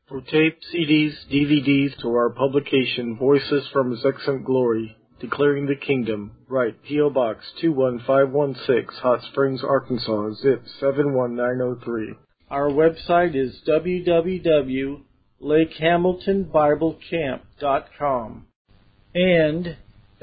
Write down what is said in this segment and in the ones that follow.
For tape, CDs, DVDs, to our publication, Voices from His Excellent Glory, Declaring the Kingdom, write P.O. Box 21516, Hot Springs, Arkansas, zip 71903. Our website is www.lakehamiltonbiblecamp.com and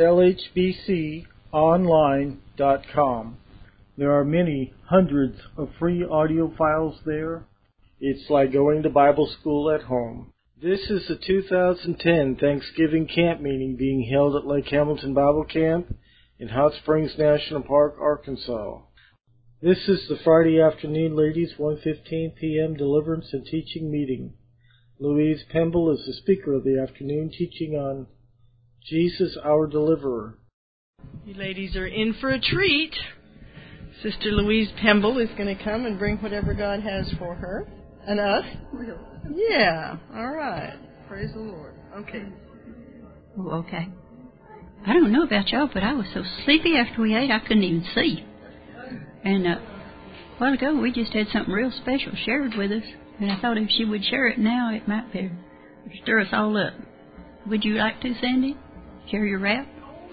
lhbconline.com. There are many hundreds of free audio files there. It's like going to Bible school at home. This is the 2010 Thanksgiving camp meeting being held at Lake Hamilton Bible Camp in Hot Springs National Park, Arkansas. This is the Friday afternoon, ladies, 1:15 p.m. Deliverance and Teaching meeting. Louise Pemble is the speaker of the afternoon, teaching on Jesus, our Deliverer. You ladies are in for a treat. Sister Louise Pemble is going to come and bring whatever God has for her. And us? Yeah. All right. Praise the Lord. Okay. Oh, okay. I don't know about y'all, but I was so sleepy after we ate I couldn't even see. And a while ago we just had something real special shared with us. And I thought if she would share it now, it might be stir us all up. Would you like to, Sandy? Share your rap?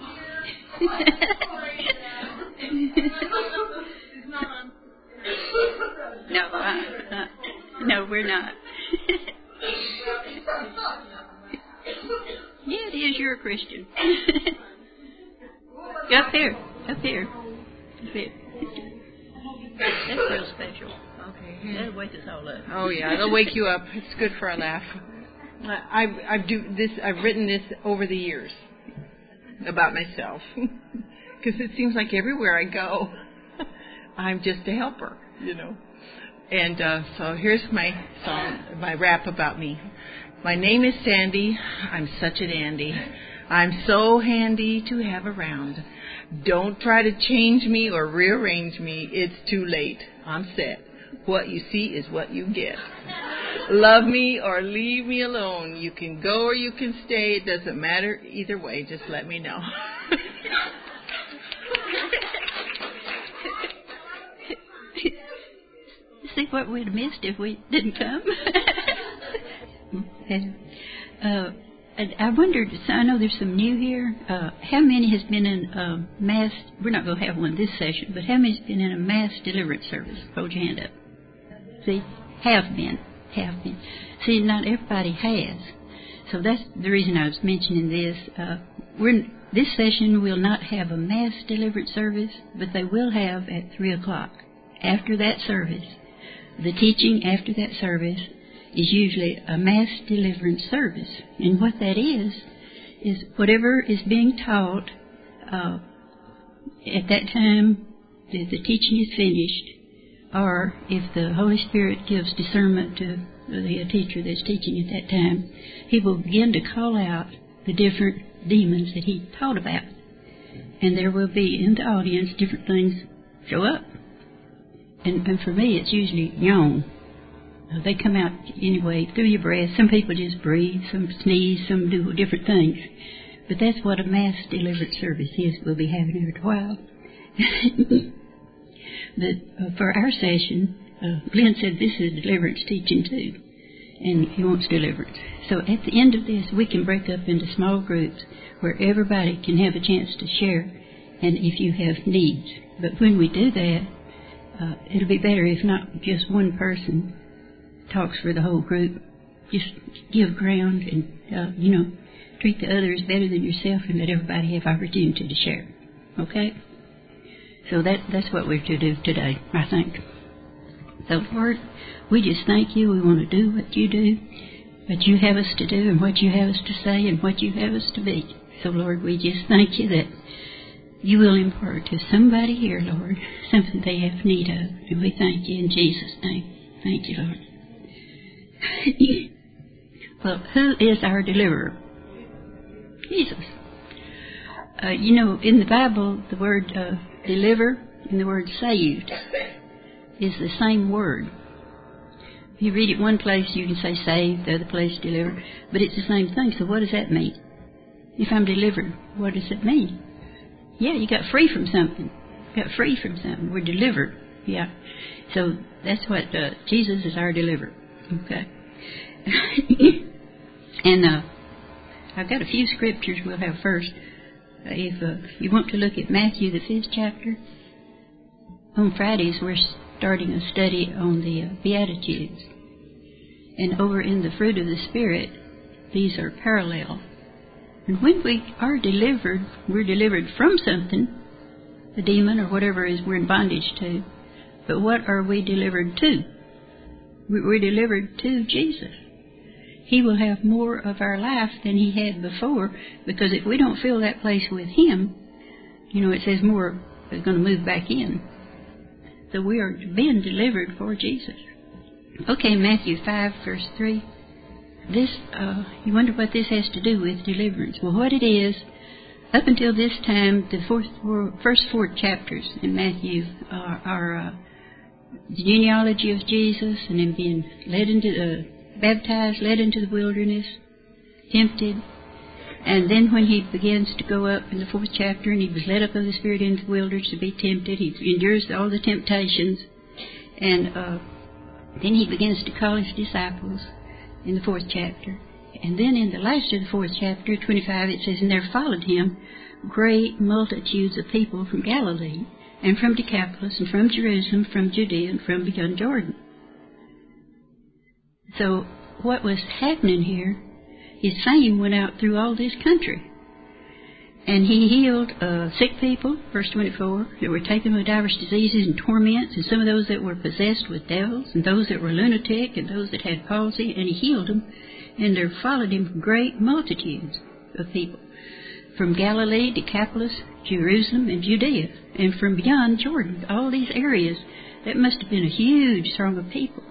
No, we're not. Yeah, it is. You're a Christian. Up here. That's real special. Okay. That'll wake us all up. Oh yeah, it'll wake you up. It's good for a laugh. I've written this over the years about myself because it seems like everywhere I go, I'm just a helper, you know. And so here's my song, my rap about me. My name is Sandy. I'm such a dandy. I'm so handy to have around. Don't try to change me or rearrange me. It's too late. I'm set. What you see is what you get. Love me or leave me alone. You can go or you can stay. It doesn't matter either way. Just let me know. See what we'd have missed if we didn't come. And I wondered, so I know there's some new here. How many has been in a mass, we're not going to have one this session, but how many has been in a mass deliverance service? Hold your hand up. See, have been. See, not everybody has. So that's the reason I was mentioning this. This session will not have a mass deliverance service, but they will have at 3 o'clock. After that service, the teaching after that service is usually a mass deliverance service. And what that is whatever is being taught at that time the teaching is finished, or if the Holy Spirit gives discernment to the teacher that's teaching at that time, he will begin to call out the different demons that he taught about. And there will be in the audience different things show up. And for me, it's usually yawn. They come out anyway through your breath. Some people just breathe, some sneeze, some do different things. But that's what a mass deliverance service is. We'll be having every while. For our session, Glenn said this is deliverance teaching too, and he wants deliverance. So at the end of this, we can break up into small groups where everybody can have a chance to share, and if you have needs. But when we do that, it'll be better if not just one person talks for the whole group. Just give ground and, treat the others better than yourself and let everybody have opportunity to share. Okay? So that's what we're to do today, I think. So, Lord, we just thank you. We want to do what you do, what you have us to do, and what you have us to say, and what you have us to be. So, Lord, we just thank you that you will impart to somebody here, Lord, something they have need of. And we thank you in Jesus' name. Thank you, Lord. Well, who is our deliverer? Jesus. In the Bible, the word deliver and the word saved is the same word. If you read it one place, you can say saved, the other place deliver, but it's the same thing. So what does that mean? If I'm delivered, what does it mean? Yeah, you got free from something. We're delivered. Yeah. So that's what Jesus is our deliverer. Okay. And I've got a few scriptures we'll have first. If you want to look at Matthew, the 5th chapter, on Fridays we're starting a study on the Beatitudes. And over in the fruit of the Spirit, these are parallel. And when we are delivered, we're delivered from something, a demon or whatever it is we're in bondage to. But what are we delivered to? We're delivered to Jesus. He will have more of our life than He had before, because if we don't fill that place with Him, it says more is going to move back in. So we are being delivered for Jesus. Okay, Matthew 5, verse 3. This, you wonder what this has to do with deliverance. Well, what it is, up until this time, the first 4 chapters in Matthew are the genealogy of Jesus, and Him being led into baptized, led into the wilderness, tempted. And then when He begins to go up in the 4th chapter, and He was led up of the Spirit into the wilderness to be tempted, He endures all the temptations. And then He begins to call His disciples in the 4th chapter. And then in the last of the 4th chapter, 25, it says, "And there followed Him great multitudes of people from Galilee, and from Decapolis, and from Jerusalem, from Judea, and from beyond Jordan." So what was happening here, His fame went out through all this country. And He healed sick people, verse 24, that were taken with diverse diseases and torments, and some of those that were possessed with devils, and those that were lunatic, and those that had palsy, and He healed them. And there followed Him great multitudes of people from Galilee, Decapolis, Jerusalem, and Judea, and from beyond Jordan, all these areas. That must have been a huge throng of people.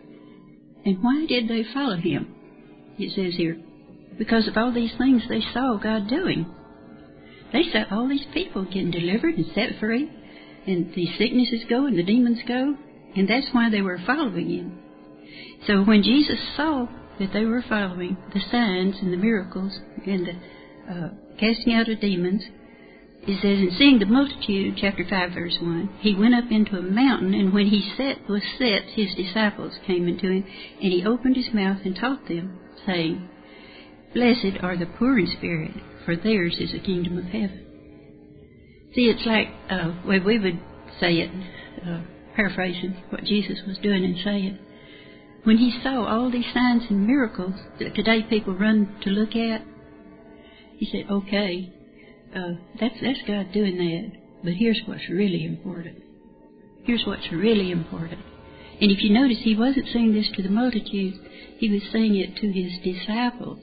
And why did they follow Him? It says here, because of all these things they saw God doing. They saw all these people getting delivered and set free, and the sicknesses go and the demons go, and that's why they were following Him. So when Jesus saw that they were following the signs and the miracles and the casting out of demons, it says, "And seeing the multitude," chapter 5, verse 1, "He went up into a mountain, and when He was set, His disciples came unto Him, and He opened His mouth and taught them, saying, Blessed are the poor in spirit, for theirs is the kingdom of heaven." See, it's like, we would say it, paraphrasing what Jesus was doing and saying. When He saw all these signs and miracles that today people run to look at, He said, okay, that's God doing that, but here's what's really important. Here's what's really important. And if you notice, He wasn't saying this to the multitudes, He was saying it to His disciples.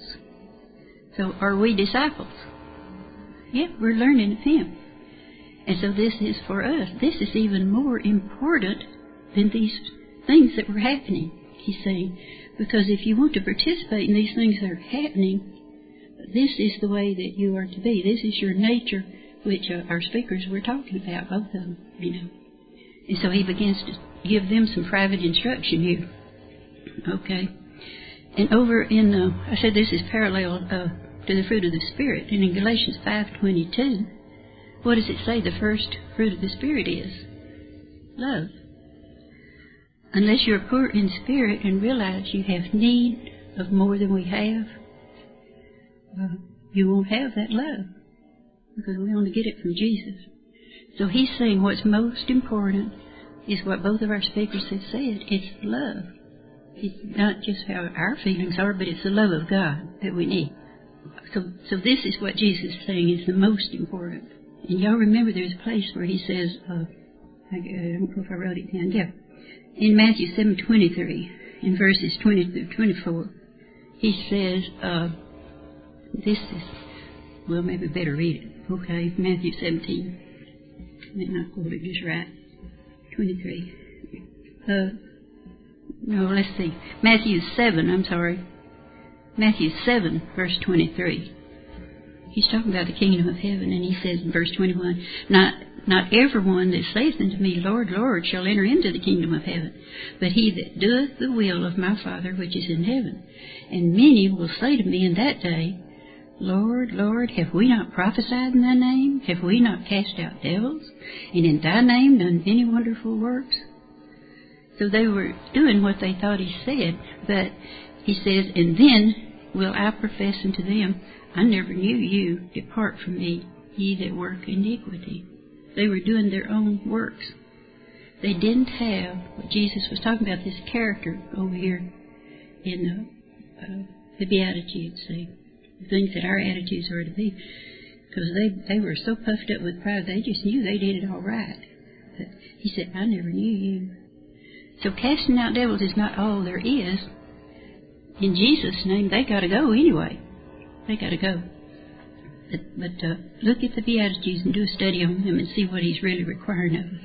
So are we disciples? Yeah, we're learning of Him. And so this is for us. This is even more important than these things that were happening, He's saying. Because if you want to participate in these things that are happening, this is the way that you are to be. This is your nature, which our speakers were talking about, both of them, And so He begins to give them some private instruction here. Okay. And over in, I said this is parallel to the fruit of the Spirit. And in Galatians 5:22, what does it say the first fruit of the Spirit is? Love. Unless you're poor in spirit and realize you have need of more than we have, you won't have that love, because we only get it from Jesus. So He's saying what's most important is what both of our speakers have said. It's love. It's not just how our feelings are, but it's the love of God that we need. So this is what Jesus is saying is the most important. And y'all remember there's a place where He says, I don't know if I wrote it down. Yeah. In Matthew 7:23, in verses 20 through 24, He says, this is, well, maybe better read it. Okay, Matthew 17. I may not quote it just right. 23. No, let's see. Matthew 7, Matthew 7, verse 23. He's talking about the kingdom of heaven, and He says in verse 21, Not everyone that saith unto me, Lord, Lord, shall enter into the kingdom of heaven, but he that doeth the will of my Father which is in heaven. And many will say to me in that day, Lord, Lord, have we not prophesied in Thy name? Have we not cast out devils? And in Thy name done many wonderful works? So they were doing what they thought He said, but he says, and then will I profess unto them, I never knew you. Depart from me, ye that work iniquity. They were doing their own works. They didn't have what Jesus was talking about, this character over here in the Beatitudes, see, the things that our attitudes are to be. Because they were so puffed up with pride, they just knew they did it all right. But he said, I never knew you. So casting out devils is not all there is. In Jesus' name, they got to go anyway. They got to go. But look at the Beatitudes and do a study on them and see what he's really requiring of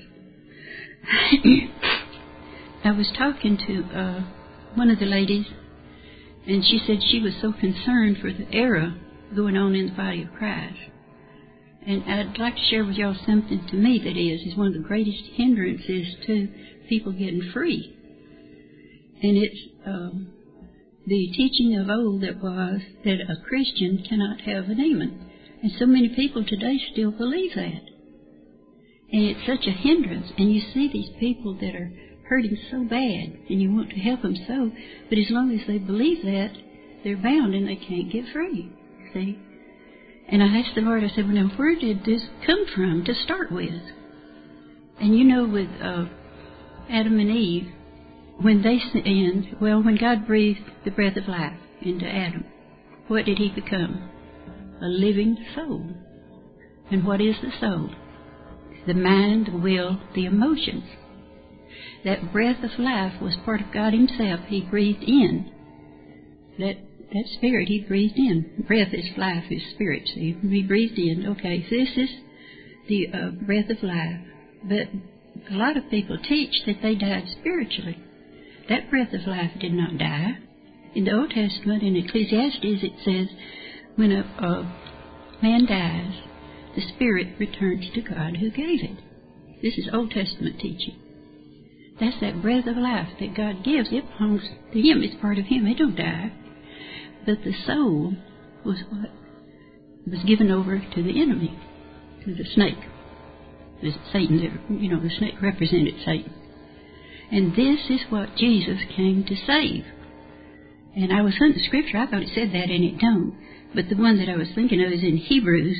us. I was talking to one of the ladies, and she said she was so concerned for the era going on in the body of Christ. And I'd like to share with y'all something to me that is one of the greatest hindrances to people getting free. And it's the teaching of old that was that a Christian cannot have a demon. And so many people today still believe that. And it's such a hindrance. And you see these people that are hurting so bad, and you want to help them so, but as long as they believe that, they're bound and they can't get free. See? And I asked the Lord, I said, well, now, where did this come from to start with? And you know, with Adam and Eve, when they sinned, when God breathed the breath of life into Adam, what did he become? A living soul. And what is the soul? The mind, the will, the emotions. That breath of life was part of God himself. He breathed in. That spirit he breathed in. Breath is life, is spirit. See, he breathed in. Okay, so this is the breath of life. But a lot of people teach that they died spiritually. That breath of life did not die. In the Old Testament, in Ecclesiastes, it says, when a man dies, the spirit returns to God who gave it. This is Old Testament teaching. That's that breath of life that God gives. It belongs to him. It's part of him. It don't die. But the soul was what was given over to the enemy, to the snake. The Satan, the snake represented Satan. And this is what Jesus came to save. And I was hunting scripture. I thought it said that, and it don't. But the one that I was thinking of is in Hebrews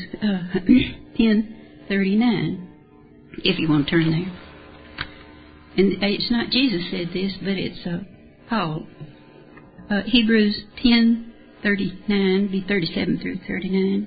10:39, if you want to turn there. And it's not Jesus said this, but it's Paul. Hebrews 10:39, be 37 through 39.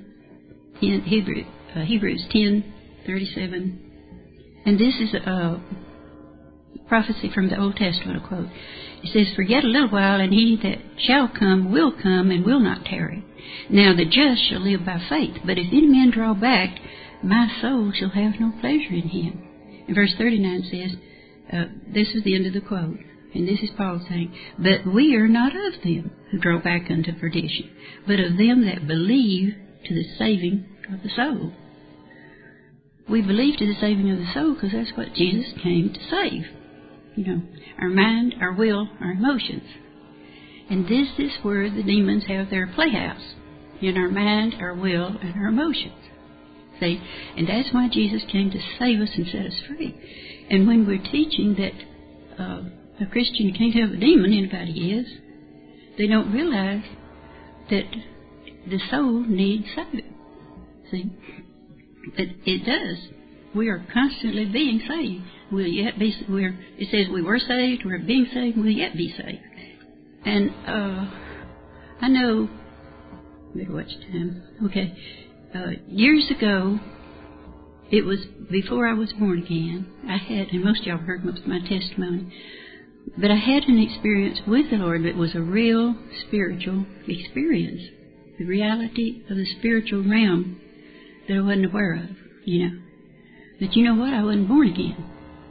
Hebrews 10:37. And this is a prophecy from the Old Testament, a quote. It says, for yet a little while, and he that shall come and will not tarry. Now the just shall live by faith. But if any man draw back, my soul shall have no pleasure in him. And verse 39 says, this is the end of the quote, and this is Paul saying, but we are not of them who draw back unto perdition, but of them that believe to the saving of the soul. We believe to the saving of the soul because that's what Jesus came to save. Our mind, our will, our emotions. And this is where the demons have their playhouse, in our mind, our will, and our emotions. See? And that's why Jesus came to save us and set us free. And when we're teaching that a Christian can't have a demon, anybody is, they don't realize that the soul needs saving. See? But it does. We are constantly being saved. We'll yet be. It says we were saved. We're being saved. We'll yet be saved. And I know. Better watch time. Okay. Years ago, it was before I was born again. I had, and most of y'all heard most of my testimony, but I had an experience with the Lord that was a real spiritual experience. The reality of the spiritual realm that I wasn't aware of, But you know what? I wasn't born again.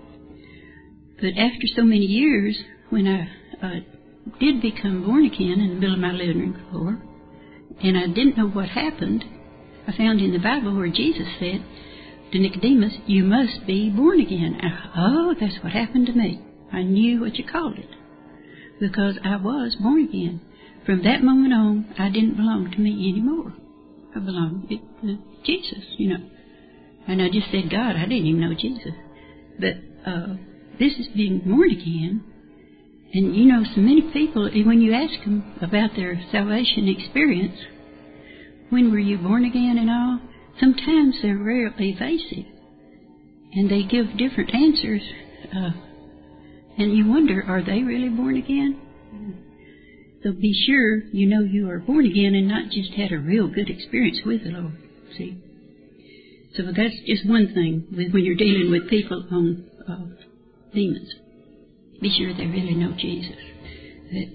But after so many years, when I did become born again in the middle of my living room floor, and I didn't know what happened, I found in the Bible where Jesus said to Nicodemus, you must be born again. Oh, that's what happened to me. I knew what you called it, because I was born again. From that moment on, I didn't belong to me anymore. I belonged to Jesus, And I just said God. I didn't even know Jesus. But this is being born again. And you know, so many people, when you ask them about their salvation experience, when were you born again and all, sometimes they're very evasive. And they give different answers. And you wonder, are they really born again? So be sure you know you are born again and not just had a real good experience with the Lord. See? So that's just one thing when you're dealing with people on demons. Be sure they really know Jesus. That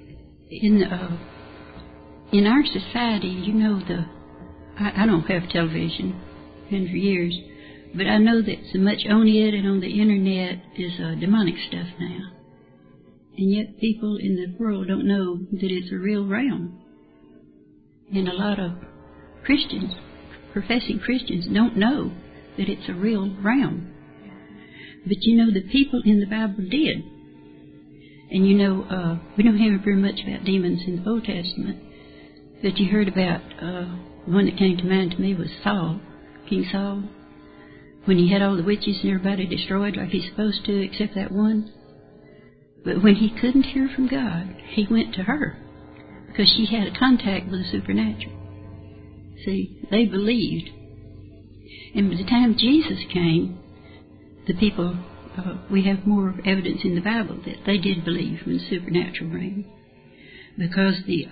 in our society, you know, I don't have television, been for years, but I know that so much on it and on the internet is demonic stuff now. And yet people in the world don't know that it's a real realm. And a lot of Christians, professing Christians, don't know that it's a real realm. But you know, the people in the Bible did. And you know, we don't hear very much about demons in the Old Testament. But you heard about, the one that came to mind to me was Saul, King Saul. When he had all the witches and everybody destroyed like he's supposed to, except that one. But when he couldn't hear from God, he went to her, because she had a contact with the supernatural. See, they believed. And by the time Jesus came, the people, we have more evidence in the Bible that they did believe in the supernatural realm. Because the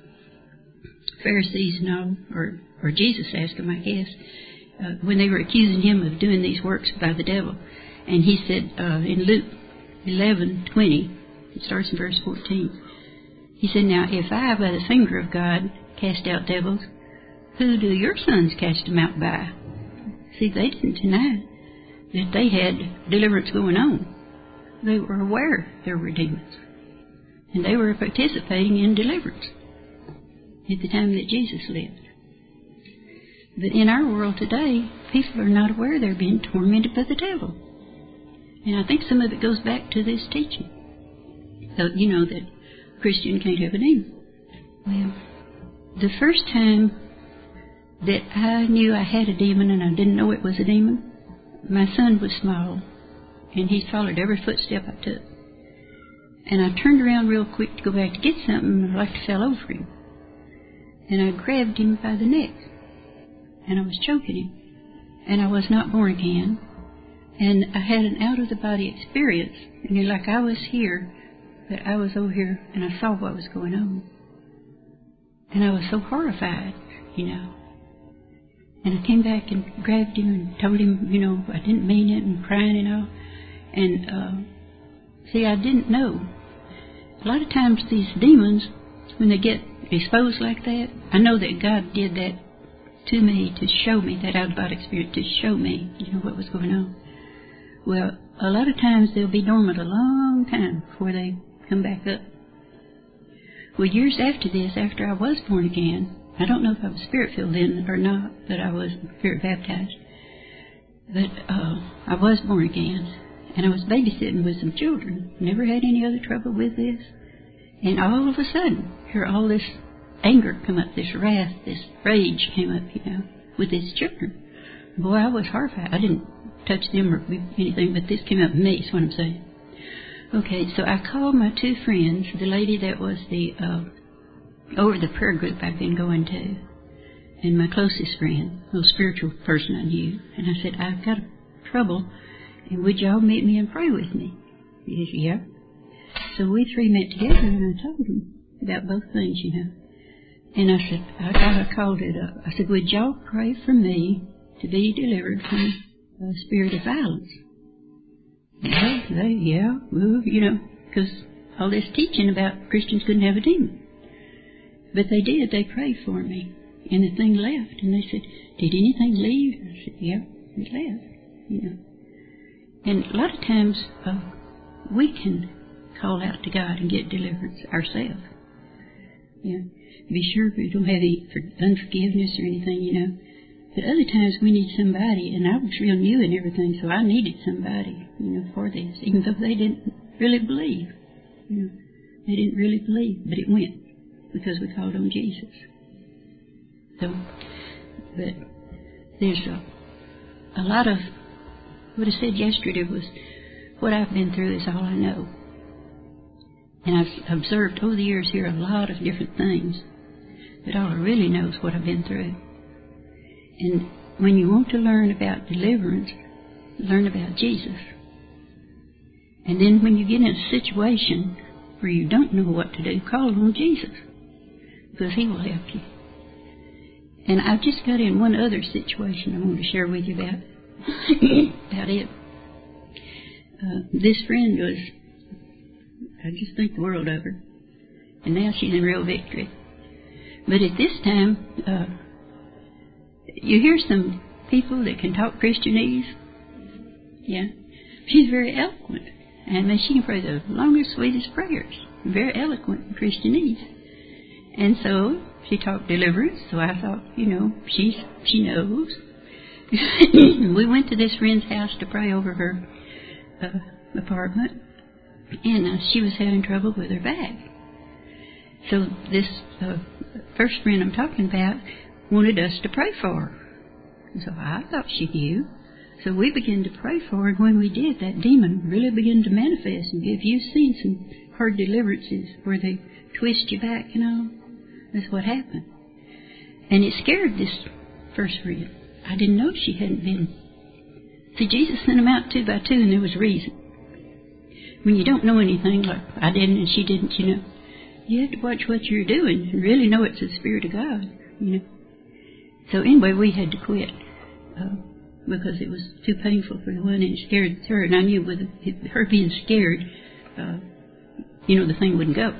Pharisees know, or Jesus asked them, I guess, when they were accusing him of doing these works by the devil. And he said in Luke 11:20, it starts in verse 14, he said, now if I, by the finger of God, cast out devils, who do your sons cast them out by? See, they didn't deny that they had deliverance going on. They were aware there were demons. And they were participating in deliverance at the time that Jesus lived. But in our world today, people are not aware they're being tormented by the devil. And I think some of it goes back to this teaching. So, you know, that a Christian can't have a demon. Well, the first time that I knew I had a demon and I didn't know it was a demon, my son was small, and he followed every footstep I took. And I turned around real quick to go back to get something, and I like to fell over him. And I grabbed him by the neck, and I was choking him. And I was not born again. And I had an out-of-the-body experience. And like I was here, but I was over here, and I saw what was going on. And I was so horrified, you know. And I came back and grabbed him and told him, you know, I didn't mean it, and crying and all. And, see, I didn't know. A lot of times these demons, when they get exposed like that, I know that God did that to me to show me, that out-of-body experience, to show me, you know, what was going on. Well, a lot of times they'll be dormant a long time before they come back up. Well, years after this, after I was born again, I don't know if I was spirit-filled then or not, but I was spirit-baptized. But I was born again, and I was babysitting with some children. Never had any other trouble with this. And all of a sudden, here all this anger come up, this wrath, this rage came up, you know, with these children. Boy, I was horrified. I didn't touch them or anything, but this came up in me, is what I'm saying. Okay, so I called my two friends, the lady that was the over the prayer group I've been going to, and my closest friend, a little spiritual person I knew, and I said, I've got trouble, and would y'all meet me and pray with me? He said, yeah. So we three met together, and I told them about both things, you know. And I said, I called it up. I said, would y'all pray for me to be delivered from a spirit of violence? Well, you know, because all this teaching about Christians couldn't have a demon. But they did. They prayed for me. And the thing left. And they said, did anything leave? I said, yeah, it left. You know. And a lot of times we can call out to God and get deliverance ourselves. You know, be sure we don't have any unforgiveness or anything, you know. But other times we need somebody, and I was real new and everything, so I needed somebody, you know, for this, even though they didn't really believe. You know, they didn't really believe, but it went because we called on Jesus. So, but there's a lot of what I said yesterday was what I've been through is all I know. And I've observed over the years here a lot of different things. But all I really know is what I've been through. And when you want to learn about deliverance, learn about Jesus. And then when you get in a situation where you don't know what to do, call on Jesus, because He will help you. And I've just got in one other situation I want to share with you about it. This friend was, I just think the world of her. And now she's in real victory. But at this time, you hear some people that can talk Christianese. Yeah. She's very eloquent. And she can pray the longest, sweetest prayers. Very eloquent in Christianese. And so she talked deliverance. So I thought, she knows. We went to this friend's house to pray over her apartment. And she was having trouble with her back. So this first friend I'm talking about wanted us to pray for her. So I thought she knew. So we began to pray for her, and when we did, that demon really began to manifest. And if you've seen some hard deliverances where they twist you back and all, that's what happened. And it scared this first friend. I didn't know she hadn't been. See, Jesus sent them out 2 by 2, and there was a reason. When you don't know anything, like I didn't and she didn't, you have to watch what you're doing and really know it's the Spirit of God, So anyway, we had to quit because it was too painful for the one, and it scared her. And I knew with her being scared, the thing wouldn't go.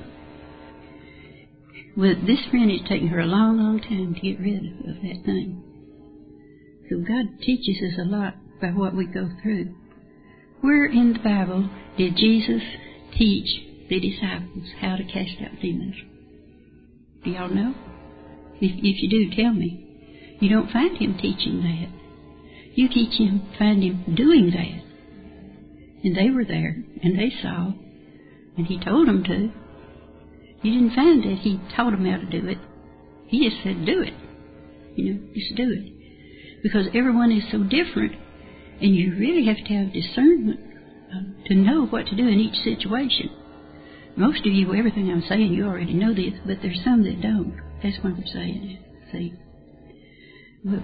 Well, this friend, it's taken her a long, long time to get rid of that thing. So God teaches us a lot by what we go through. Where in the Bible did Jesus teach the disciples how to cast out demons? Do y'all know? If you do, tell me. You don't find Him teaching that. You find Him doing that. And they were there, and they saw, and He told them to. You didn't find that He taught them how to do it. He just said, do it. Just do it. Because everyone is so different, and you really have to have discernment to know what to do in each situation. Most of you, everything I'm saying, you already know this, but there's some that don't. That's what I'm saying. See? Well,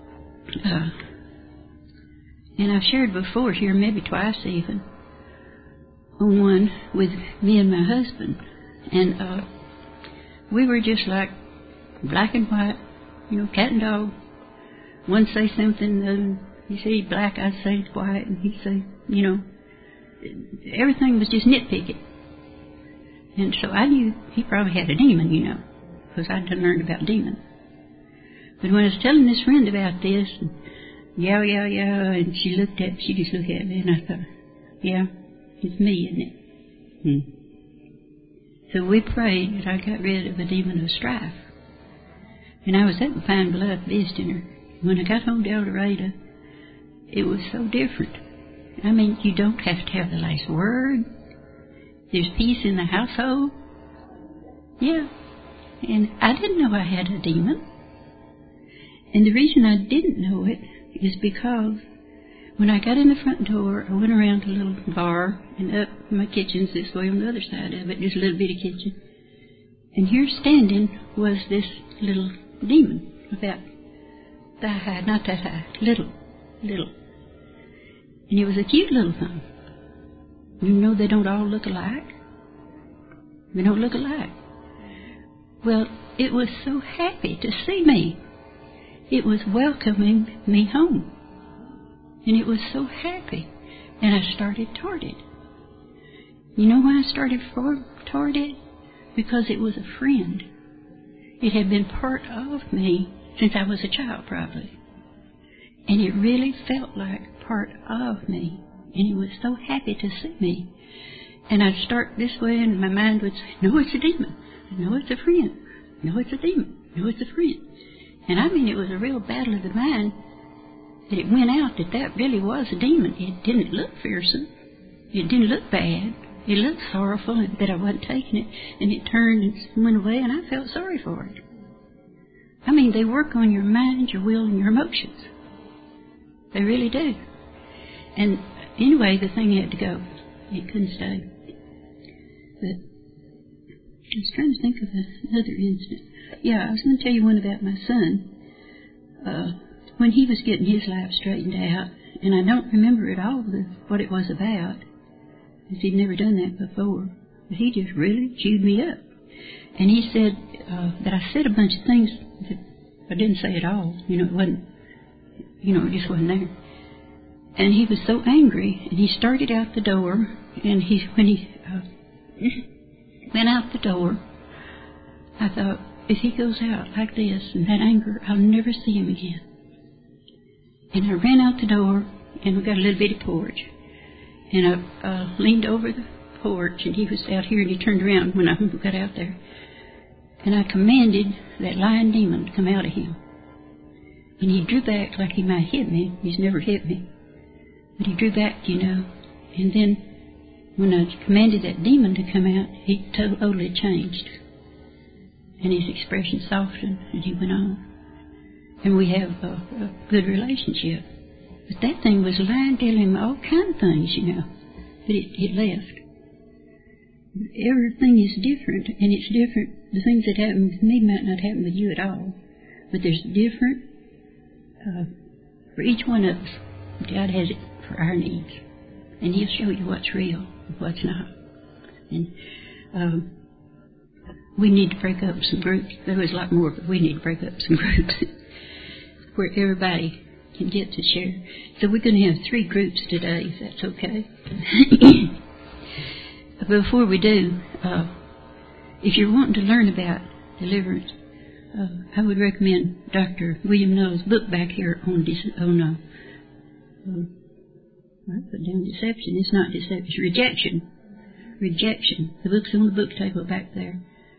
and I've shared before here, maybe twice even, on one with me and my husband. And we were just like black and white, cat and dog. One say something, you say black, I'd say white, and he'd say, everything was just nitpicking. And so I knew he probably had a demon, because I'd learned about demons. But when I was telling this friend about this, and yeah, and she just looked at me, and I thought, yeah, it's me, isn't it? So we prayed that I got rid of the demon of strife. And I was up in Pine Bluff visiting her. When I got home to El Dorado, it was so different. I mean, you don't have to have the last word. There's peace in the household. Yeah. And I didn't know I had a demon. And the reason I didn't know it is because when I got in the front door, I went around to a little bar and up. My kitchen's this way on the other side of it, just a little bitty kitchen. And here standing was this little demon, about that high, not that high, little. And it was a cute little thing. They don't all look alike. They don't look alike. Well, it was so happy to see me. It was welcoming me home. And it was so happy. And I started toward it. You know why I started toward it? Because it was a friend. It had been part of me since I was a child, probably. And it really felt like part of me. And it was so happy to see me. And I'd start this way, and my mind would say, no, it's a demon. No, it's a friend. No, it's a demon. No, it's a friend. And I mean, it was a real battle of the mind that it went out that really was a demon. It didn't look fearsome. It didn't look bad. It looked sorrowful, and that I wasn't taking it. And it turned and went away, and I felt sorry for it. I mean, they work on your mind, your will, and your emotions. They really do. And anyway, the thing had to go. It couldn't stay. But was trying to think of another incident. Yeah, I was going to tell you one about my son. When he was getting his life straightened out, and I don't remember at all what it was about, because he'd never done that before, but he just really chewed me up. And he said that I said a bunch of things that I didn't say at all. It wasn't, it just wasn't there. And he was so angry, and he started out the door, and when he went out the door, I thought, if he goes out like this in that anger, I'll never see him again. And I ran out the door, and we got a little bitty porch. And I leaned over the porch, and he was out here, and he turned around when I got out there. And I commanded that lying demon to come out of him. And he drew back like he might hit me. He's never hit me. But he drew back, And then when I commanded that demon to come out, he totally changed. And his expression softened, and he went on. And we have a good relationship. But that thing was lying, telling him all kinds of things, But it left. Everything is different, and it's different. The things that happen with me might not happen with you at all. But there's different for each one of us. God has it for our needs. And He'll show you what's real and what's not. And we need to break up some groups. There was a lot more, but we need to break up some groups where everybody can get to share. So we're going to have 3 groups today, if that's okay. Before we do, if you're wanting to learn about deliverance, I would recommend Dr. William Noah's book back here on I put down deception. It's not deception. It's rejection. Rejection. The book's on the book table back there.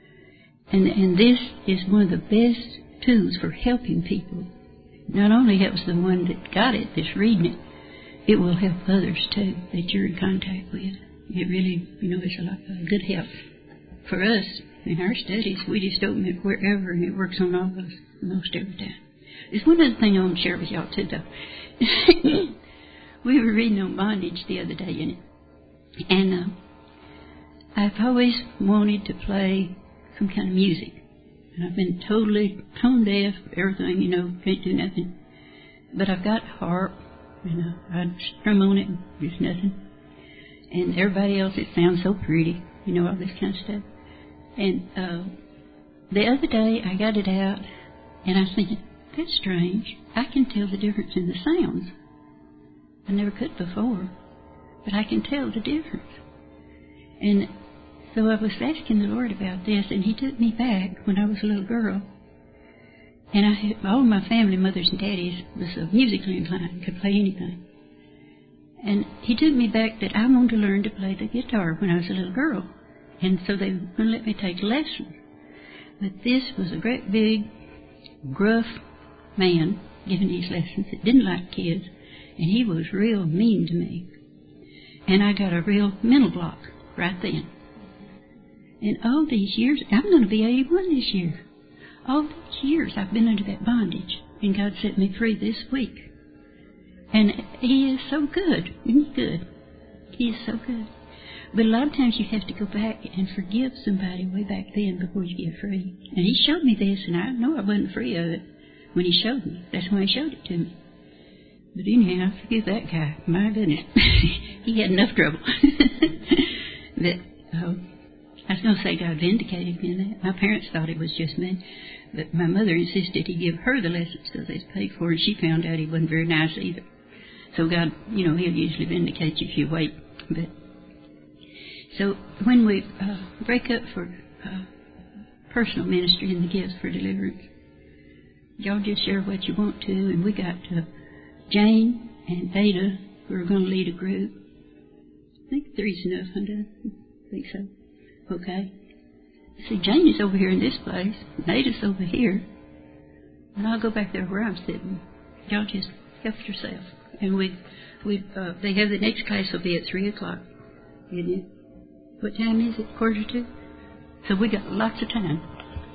And this is one of the best tools for helping people. Not only helps the one that got it, that's reading it, it will help others too that you're in contact with. It really, it's a lot of good help. For us, in our studies, we just open it wherever, and it works on all of us most every time. There's one other thing I want to share with y'all too, though. We were reading on bondage the other day in it. And I've always wanted to play some kind of music. And I've been totally tone deaf, everything, can't do nothing. But I've got a harp, and I strum on it, and there's nothing. And everybody else, it sounds so pretty, all this kind of stuff. And the other day, I got it out, and I was thinking, that's strange. I can tell the difference in the sounds. I never could before, but I can tell the difference. And so I was asking the Lord about this, and He took me back when I was a little girl. And all my family, mothers and daddies, was musically inclined, could play anything. And He took me back that I wanted to learn to play the guitar when I was a little girl. And so they were going to let me take lessons. But this was a great big, gruff man giving these lessons that didn't like kids. And he was real mean to me. And I got a real mental block right then. And all these years, I'm going to be 81 this year. All these years I've been under that bondage. And God set me free this week. And He is so good. Isn't He good? He is so good. But a lot of times you have to go back and forgive somebody way back then before you get free. And He showed me this, and I know I wasn't free of it when He showed me. That's why He showed it to me. But anyhow, forgive that guy. My goodness. He had enough trouble. But I was going to say God vindicated me in that. My parents thought it was just me. But my mother insisted He give her the lessons so they was paid for, and she found out He wasn't very nice either. So God, He'll usually vindicate you if you wait. But so when we break up for personal ministry and the gifts for deliverance, y'all just share what you want to, and we got Jane and Ada who are going to lead a group. I think 3's enough, I think so. Okay. See, Jane is over here in this place, and Ada's over here, and I'll go back there where I'm sitting. Y'all just help yourself. And they have the next class will be at 3 o'clock. Isn't it? What time is it? 1:45? So we got lots of time.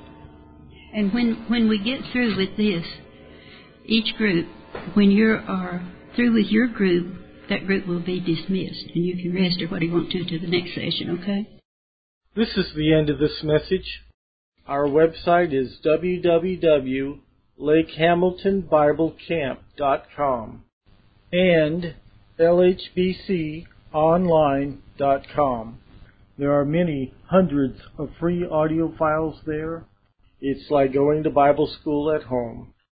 And when we get through with this, each group, when you are through with your group, that group will be dismissed, and you can rest or what you want to the next session, okay? This is the end of this message. Our website is www.lakehamiltonbiblecamp.com and lhbconline.com. There are many hundreds of free audio files there. It's like going to Bible school at home.